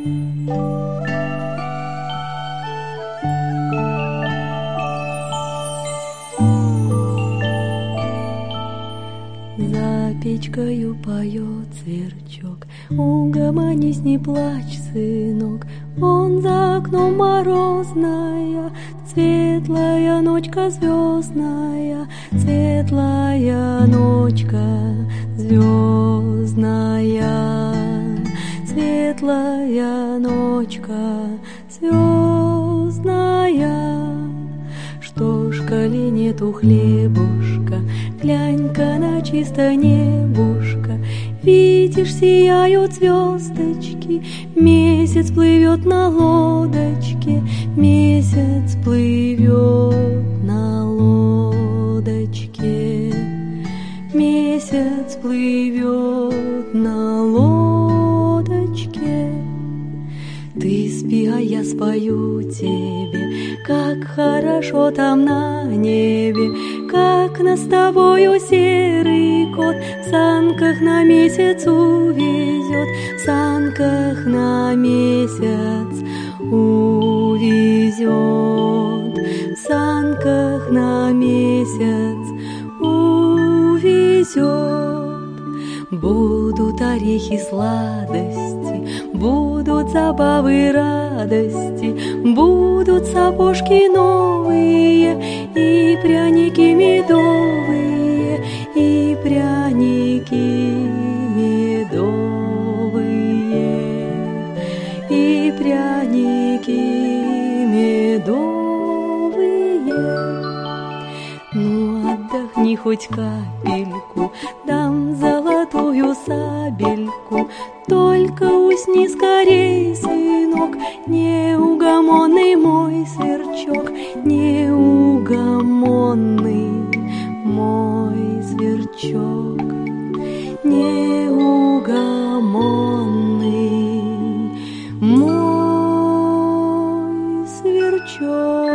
За печкою поет сверчок, угомонись, не плачь, сынок. Он за окном морозная, светлая ночка звездная, светлая ночка звездная, светлая ночка звездная. Что ж, коли нету хлебушка, глянь-ка на чисто небушка. Видишь, сияют звездочки, месяц плывет на лодочке, месяц плывет на лодочке, месяц плывет на лодочке. Ты спи, а я спою тебе, как хорошо там на небе, как нас с тобою серый кот в санках на месяц увезет, в санках на месяц увезет, в санках на месяц увезет. Будут орехи сладости, будут забавы радости, будут сапожки новые и пряники медовые, и пряники медовые, и пряники медовые. Ну, отдохни хоть капельку, дам золотую сабельку, только усни скорей, сынок, неугомонный мой сверчок, неугомонный мой сверчок, неугомонный мой сверчок.